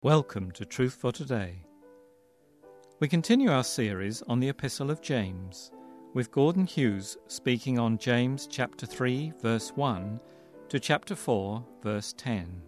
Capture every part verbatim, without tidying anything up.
Welcome to Truth for Today. We continue our series on the Epistle of James, with Gordon Hughes speaking on James chapter three, verse one, to chapter four, verse ten.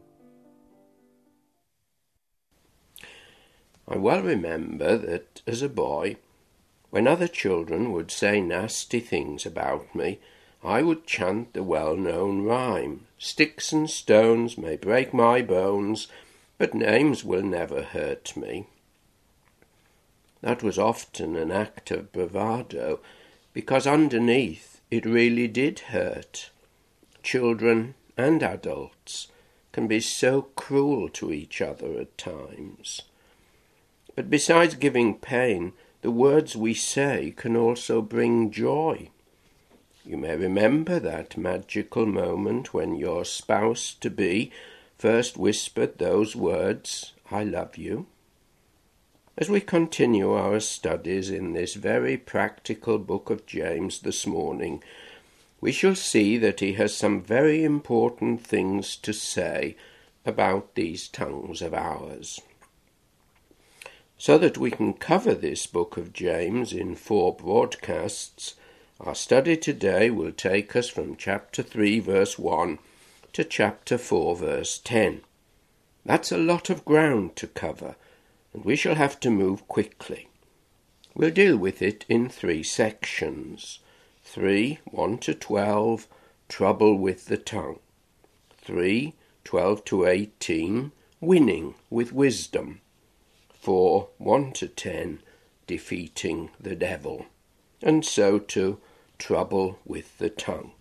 I well remember that, as a boy, when other children would say nasty things about me, I would chant the well-known rhyme, "Sticks and stones may break my bones, but names will never hurt me." That was often an act of bravado, because underneath it really did hurt. Children and adults can be so cruel to each other at times. But besides giving pain, the words we say can also bring joy. You may remember that magical moment when your spouse-to-be first whispered those words, "I love you." As we continue our studies in this very practical book of James this morning, we shall see that he has some very important things to say about these tongues of ours. So that we can cover this book of James in four broadcasts, our study today will take us from chapter three, verse one, to chapter four, verse ten. That's a lot of ground to cover, and we shall have to move quickly. We'll deal with it in three sections. three, one to twelve, trouble with the tongue. three, twelve to eighteen, winning with wisdom. four, one to ten, defeating the devil. And so to trouble with the tongue.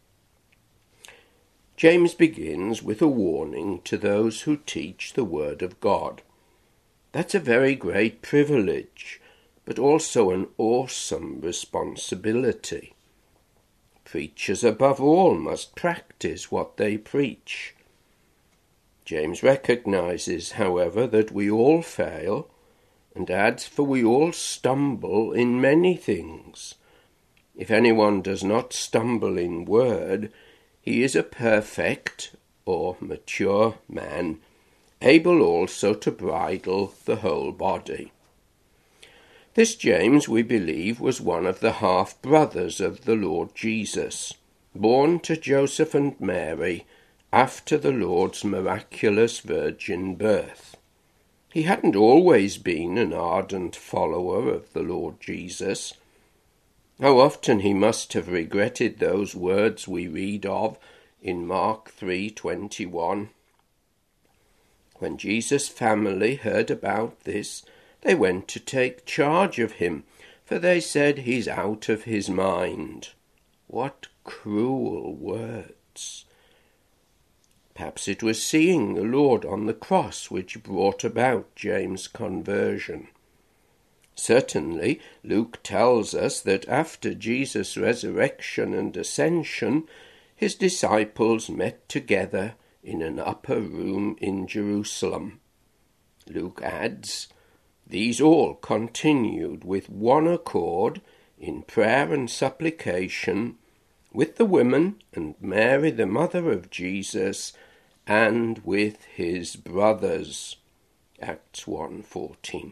James begins with a warning to those who teach the Word of God. That's a very great privilege, but also an awesome responsibility. Preachers above all must practice what they preach. James recognizes, however, that we all fail, and adds, "For we all stumble in many things. If anyone does not stumble in word, he is a perfect or mature man, able also to bridle the whole body." This James, we believe, was one of the half-brothers of the Lord Jesus, born to Joseph and Mary after the Lord's miraculous virgin birth. He hadn't always been an ardent follower of the Lord Jesus. How often he must have regretted those words we read of in Mark three twenty-one. When Jesus' family heard about this, they went to take charge of him, for they said, "He's out of his mind." What cruel words! Perhaps it was seeing the Lord on the cross which brought about James' conversion. Certainly, Luke tells us that after Jesus' resurrection and ascension, his disciples met together in an upper room in Jerusalem. Luke adds, "These all continued with one accord in prayer and supplication with the women and Mary the mother of Jesus and with his brothers." Acts one fourteen.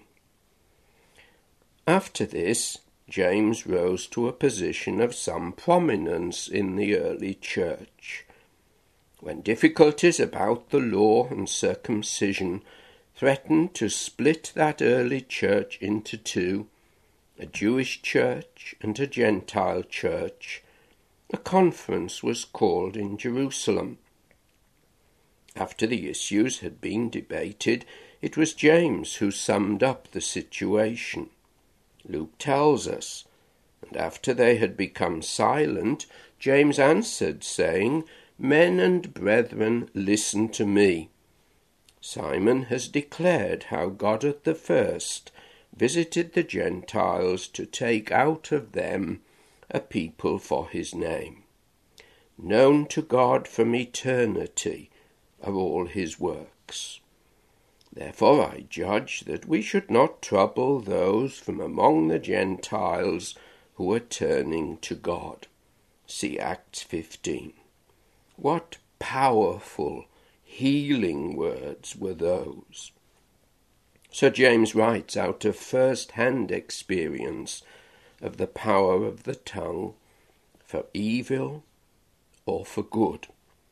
After this, James rose to a position of some prominence in the early church. When difficulties about the law and circumcision threatened to split that early church into two, a Jewish church and a Gentile church, a conference was called in Jerusalem. After the issues had been debated, it was James who summed up the situation. Luke tells us, "And after they had become silent, James answered, saying, 'Men and brethren, listen to me. Simon has declared how God at the first visited the Gentiles to take out of them a people for his name. Known to God from eternity are all his works. Therefore I judge that we should not trouble those from among the Gentiles who are turning to God." See Acts fifteen. What powerful, healing words were those. So James writes out of first-hand experience of the power of the tongue for evil or for good.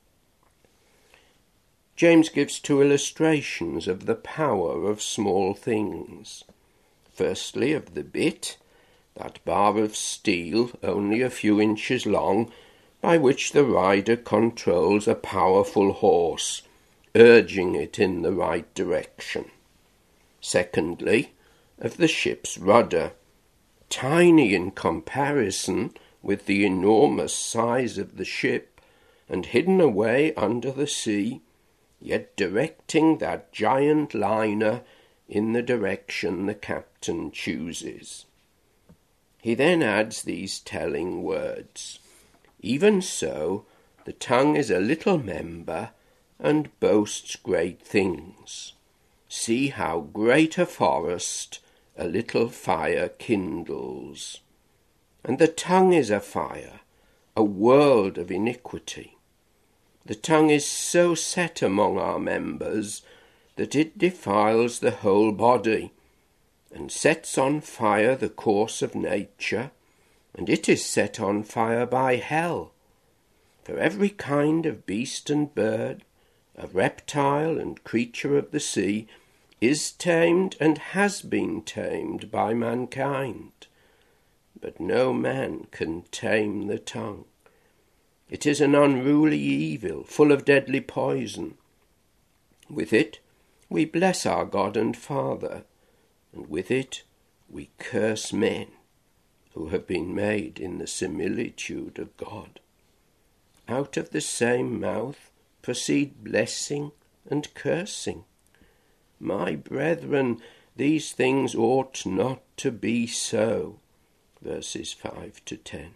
James gives two illustrations of the power of small things. Firstly, of the bit, that bar of steel only a few inches long, by which the rider controls a powerful horse, urging it in the right direction. Secondly, of the ship's rudder, tiny in comparison with the enormous size of the ship, and hidden away under the sea, yet directing that giant liner in the direction the captain chooses. He then adds these telling words: "Even so, the tongue is a little member, and boasts great things. See how great a forest a little fire kindles. And the tongue is a fire, a world of iniquity. The tongue is so set among our members that it defiles the whole body, and sets on fire the course of nature, and it is set on fire by hell. For every kind of beast and bird, of reptile and creature of the sea, is tamed and has been tamed by mankind. But no man can tame the tongue. It is an unruly evil, full of deadly poison. With it we bless our God and Father, and with it we curse men, who have been made in the similitude of God. Out of the same mouth proceed blessing and cursing. My brethren, these things ought not to be so." Verses five to ten.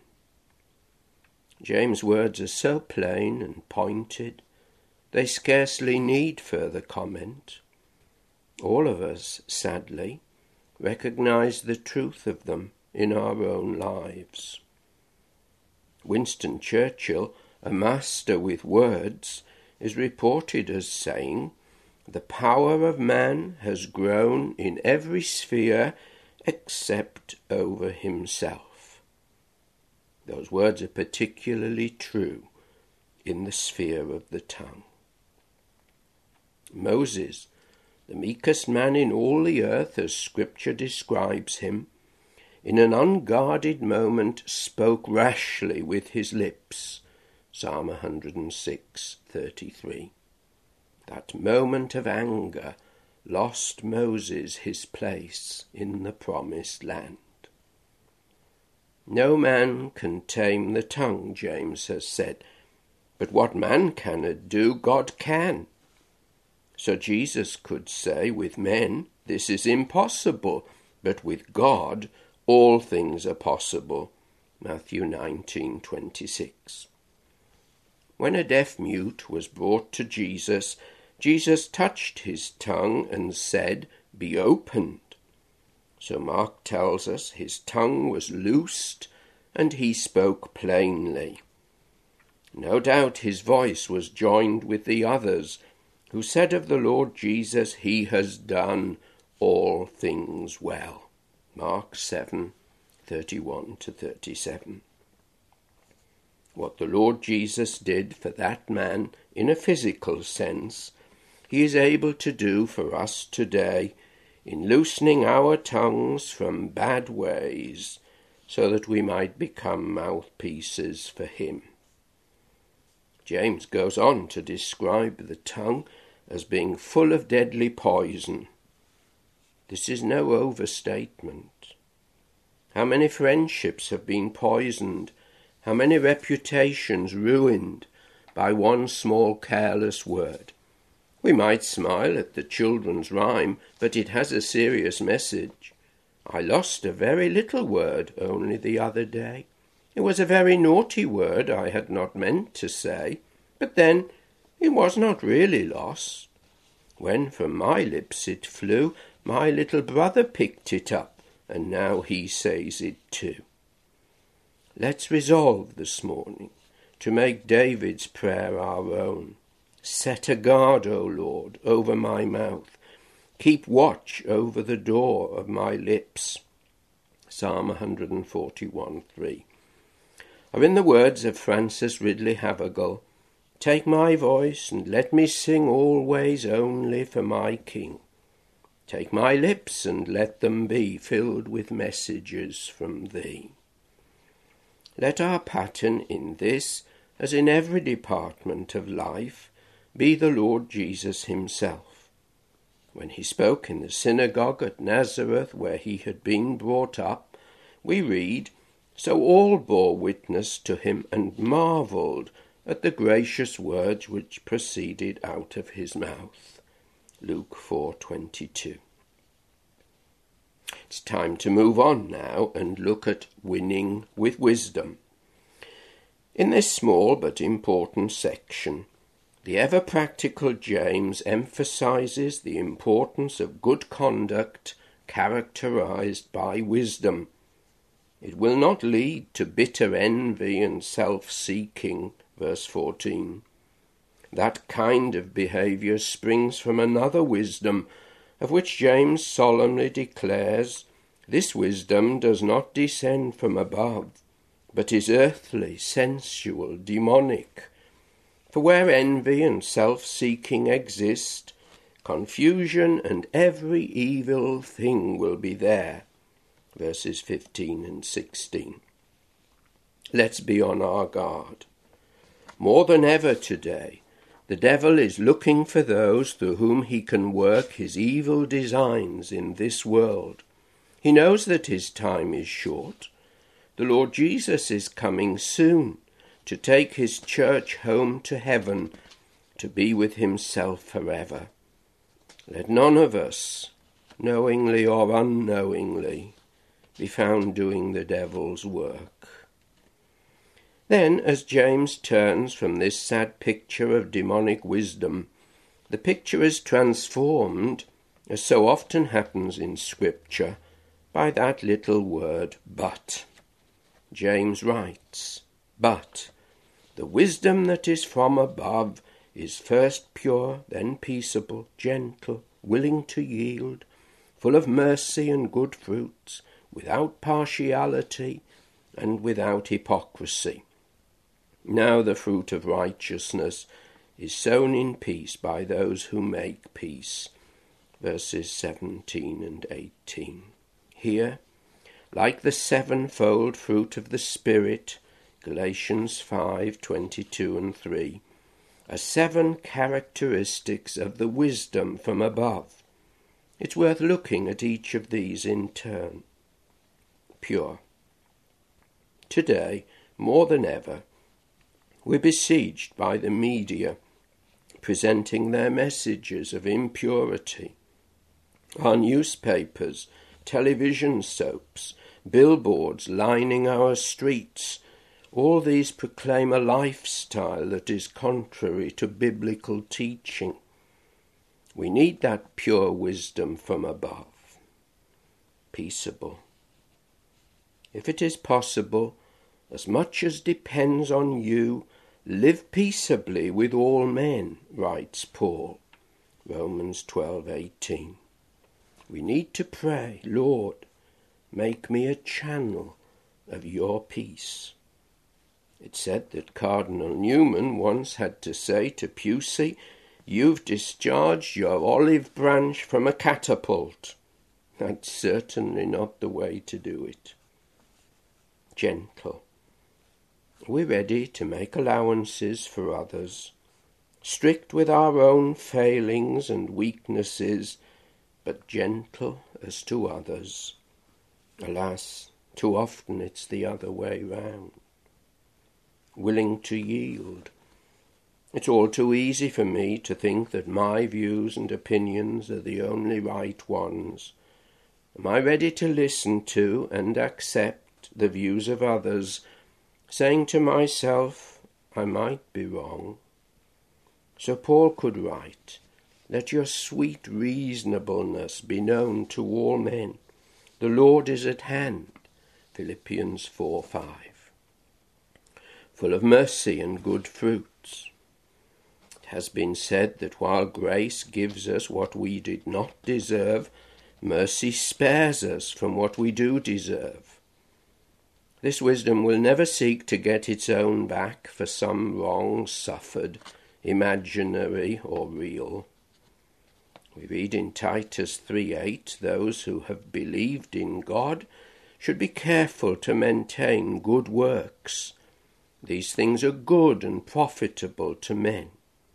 James' words are so plain and pointed, they scarcely need further comment. All of us, sadly, recognize the truth of them in our own lives. Winston Churchill, a master with words, is reported as saying, "The power of man has grown in every sphere except over himself." Those words are particularly true in the sphere of the tongue. Moses, the meekest man in all the earth as Scripture describes him, in an unguarded moment spoke rashly with his lips. Psalm one hundred six, thirty-three. That moment of anger lost Moses his place in the promised land. No man can tame the tongue, James has said, but what man cannot do, God can. So Jesus could say, with men, this is impossible, but with God, all things are possible. Matthew nineteen, twenty-six. When a deaf mute was brought to Jesus, Jesus touched his tongue and said, "Be opened." So Mark tells us his tongue was loosed and he spoke plainly. No doubt his voice was joined with the others, who said of the Lord Jesus, "He has done all things well." Mark seven, thirty-one to thirty-seven. What the Lord Jesus did for that man in a physical sense, he is able to do for us today in loosening our tongues from bad ways, so that we might become mouthpieces for him. James goes on to describe the tongue as being full of deadly poison. This is no overstatement. How many friendships have been poisoned, how many reputations ruined by one small careless word. We might smile at the children's rhyme, but it has a serious message. I lost a very little word only the other day. It was a very naughty word I had not meant to say, but then it was not really lost. When from my lips it flew, my little brother picked it up, and now he says it too. Let's resolve this morning to make David's prayer our own. Set a guard, O Lord, over my mouth. Keep watch over the door of my lips. Psalm one forty-one three. Or in the words of Francis Ridley Havergal, take my voice and let me sing always only for my King. Take my lips and let them be filled with messages from thee. Let our pattern in this, as in every department of life, be the Lord Jesus himself. When he spoke in the synagogue at Nazareth, where he had been brought up, we read, so all bore witness to him and marvelled at the gracious words which proceeded out of his mouth. Luke four twenty-two. It's time to move on now and look at winning with wisdom. In this small but important section, the ever-practical James emphasizes the importance of good conduct characterized by wisdom. It will not lead to bitter envy and self-seeking, verse fourteen. That kind of behaviour springs from another wisdom, of which James solemnly declares, this wisdom does not descend from above, but is earthly, sensual, demonic. For where envy and self-seeking exist, confusion and every evil thing will be there. Verses fifteen and sixteen. Let's be on our guard. More than ever today, the devil is looking for those through whom he can work his evil designs in this world. He knows that his time is short. The Lord Jesus is coming soon to take his church home to heaven, to be with himself forever. Let none of us, knowingly or unknowingly, be found doing the devil's work. Then, as James turns from this sad picture of demonic wisdom, the picture is transformed, as so often happens in Scripture, by that little word, but. James writes, but the wisdom that is from above is first pure, then peaceable, gentle, willing to yield, full of mercy and good fruits, without partiality and without hypocrisy. Now the fruit of righteousness is sown in peace by those who make peace. Verses seventeen and eighteen. Here, like the sevenfold fruit of the Spirit, Galatians five twenty-two and three, are seven characteristics of the wisdom from above. It's worth looking at each of these in turn. Pure. Today, more than ever, we're besieged by the media presenting their messages of impurity. Our newspapers, television soaps, billboards lining our streets, all these proclaim a lifestyle that is contrary to biblical teaching. We need that pure wisdom from above. Peaceable. If it is possible, as much as depends on you, live peaceably with all men, writes Paul, Romans twelve eighteen. We need to pray, Lord, make me a channel of your peace. It said that Cardinal Newman once had to say to Pusey, you've discharged your olive branch from a catapult. That's certainly not the way to do it. Gentle. We're ready to make allowances for others, strict with our own failings and weaknesses, but gentle as to others. Alas, too often it's the other way round. Willing to yield. It's all too easy for me to think that my views and opinions are the only right ones. Am I ready to listen to and accept the views of others, saying to myself, I might be wrong? So Paul could write, let your sweet reasonableness be known to all men. The Lord is at hand. Philippians four five. Full of mercy and good fruits. It has been said that while grace gives us what we did not deserve, mercy spares us from what we do deserve. This wisdom will never seek to get its own back for some wrong suffered, imaginary or real. We read in Titus three eight, those who have believed in God should be careful to maintain good works. These things are good and profitable to men.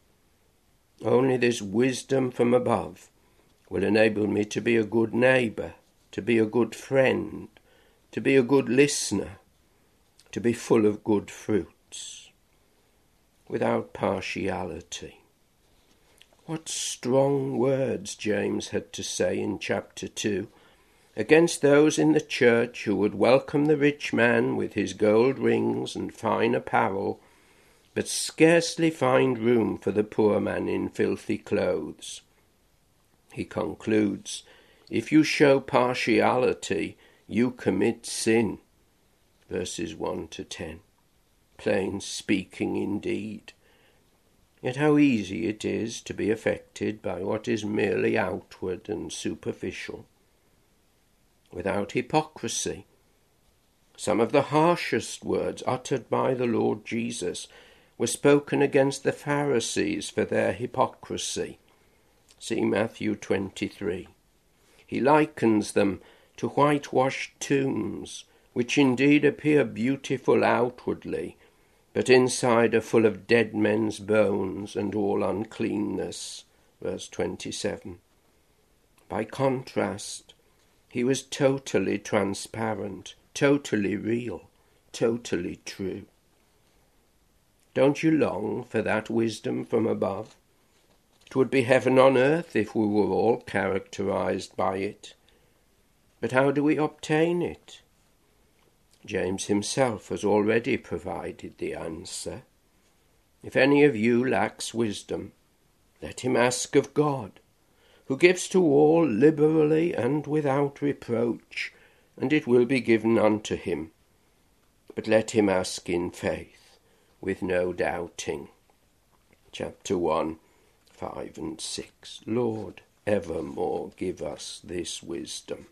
Only this wisdom from above will enable me to be a good neighbour, to be a good friend, to be a good listener, to be full of good fruits, without partiality. What strong words James had to say in chapter two against those in the church who would welcome the rich man with his gold rings and fine apparel, but scarcely find room for the poor man in filthy clothes. He concludes, if you show partiality, you commit sin. Verses one to ten. Plain speaking indeed. Yet how easy it is to be affected by what is merely outward and superficial. Without hypocrisy, some of the harshest words uttered by the Lord Jesus were spoken against the Pharisees for their hypocrisy. See Matthew twenty-three. He likens them to whitewashed tombs, which indeed appear beautiful outwardly, but inside are full of dead men's bones and all uncleanness. Verse twenty-seven. By contrast, he was totally transparent, totally real, totally true. Don't you long for that wisdom from above? It would be heaven on earth if we were all characterized by it. But how do we obtain it? James himself has already provided the answer. If any of you lacks wisdom, let him ask of God, who gives to all liberally and without reproach, and it will be given unto him. But let him ask in faith, with no doubting. Chapter one, five and six. Lord, evermore give us this wisdom.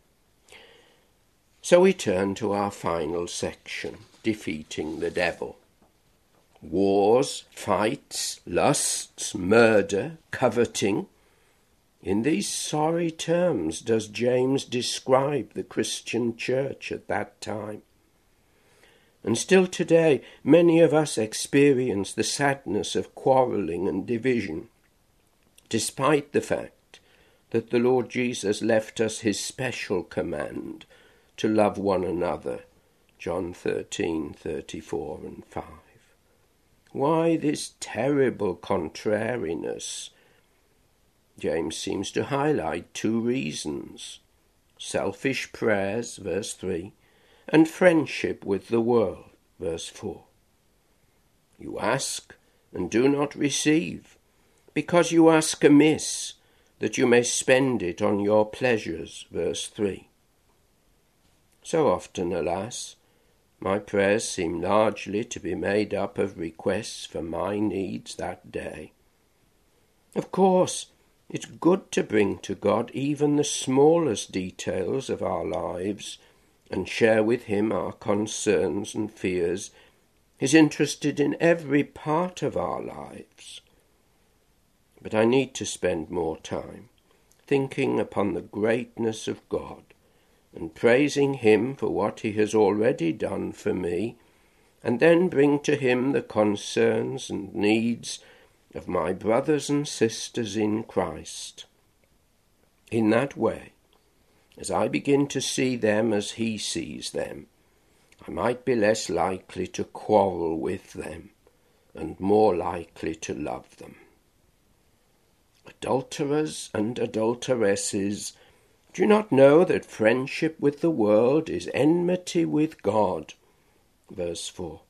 So we turn to our final section, defeating the devil. Wars, fights, lusts, murder, coveting. In these sorry terms does James describe the Christian church at that time. And still today, many of us experience the sadness of quarrelling and division, despite the fact that the Lord Jesus left us his special command to love one another, John thirteen, thirty-four and five. Why this terrible contrariness? James seems to highlight two reasons: selfish prayers, verse three, and friendship with the world, verse four. You ask and do not receive, because you ask amiss, that you may spend it on your pleasures, verse three. So often, alas, my prayers seem largely to be made up of requests for my needs that day. Of course, it's good to bring to God even the smallest details of our lives and share with him our concerns and fears. He's interested in every part of our lives. But I need to spend more time thinking upon the greatness of God and praising him for what he has already done for me, and then bring to him the concerns and needs of my brothers and sisters in Christ. In that way, as I begin to see them as he sees them, I might be less likely to quarrel with them and more likely to love them. Adulterers and adulteresses, do you not know that friendship with the world is enmity with God? Verse four.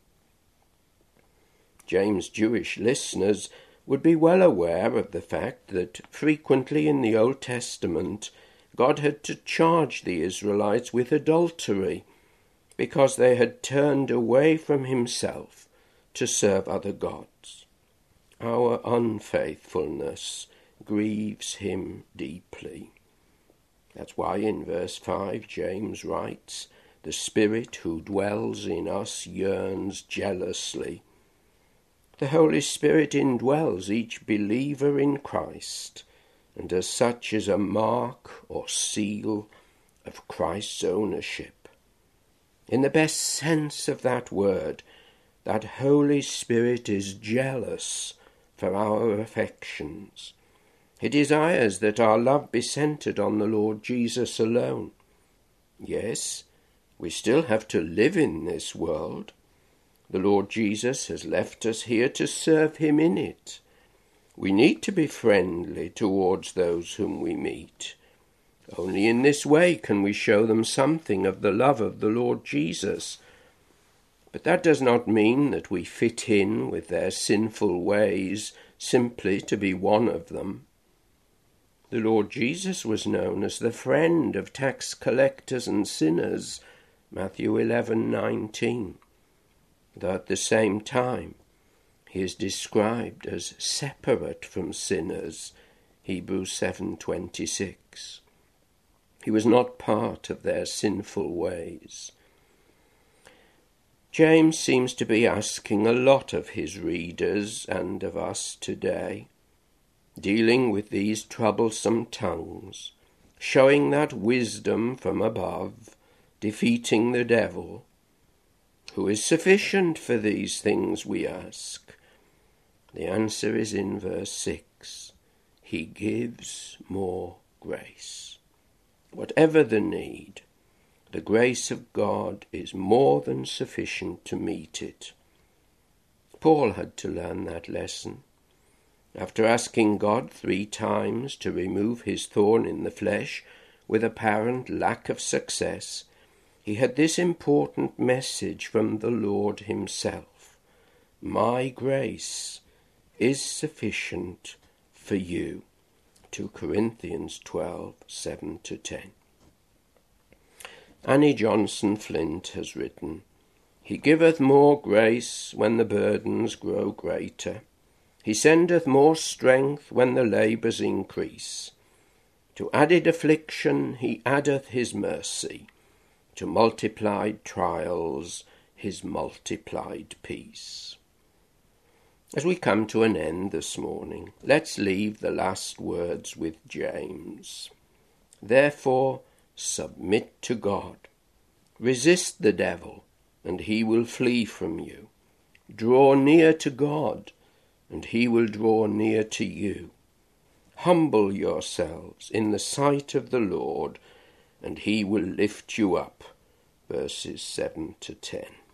James' Jewish listeners would be well aware of the fact that frequently in the Old Testament God had to charge the Israelites with adultery because they had turned away from himself to serve other gods. Our unfaithfulness grieves him deeply. That's why in verse five James writes, "The Spirit who dwells in us yearns jealously." The Holy Spirit indwells each believer in Christ, and as such is a mark or seal of Christ's ownership. In the best sense of that word, that Holy Spirit is jealous for our affections. He desires that our love be centered on the Lord Jesus alone. Yes, we still have to live in this world. The Lord Jesus has left us here to serve him in it. We need to be friendly towards those whom we meet. Only in this way can we show them something of the love of the Lord Jesus. But that does not mean that we fit in with their sinful ways simply to be one of them. The Lord Jesus was known as the friend of tax collectors and sinners, Matthew eleven nineteen. Though at the same time he is described as separate from sinners, Hebrews seven twenty-six. He was not part of their sinful ways. James seems to be asking a lot of his readers and of us today, dealing with these troublesome tongues, showing that wisdom from above, defeating the devil. Who is sufficient for these things, we ask? The answer is in verse six. He gives more grace. Whatever the need, the grace of God is more than sufficient to meet it. Paul had to learn that lesson. After asking God three times to remove his thorn in the flesh with apparent lack of success, he had this important message from the Lord himself. My grace is sufficient for you. Second Corinthians twelve, seven to ten. Annie Johnson Flint has written, He giveth more grace when the burdens grow greater. He sendeth more strength when the labours increase. To added affliction he addeth his mercy. To multiplied trials his multiplied peace. As we come to an end this morning, let's leave the last words with James. Therefore, submit to God. Resist the devil, and he will flee from you. Draw near to God, and he will draw near to you. Humble yourselves in the sight of the Lord, and he will lift you up. Verses seven to ten.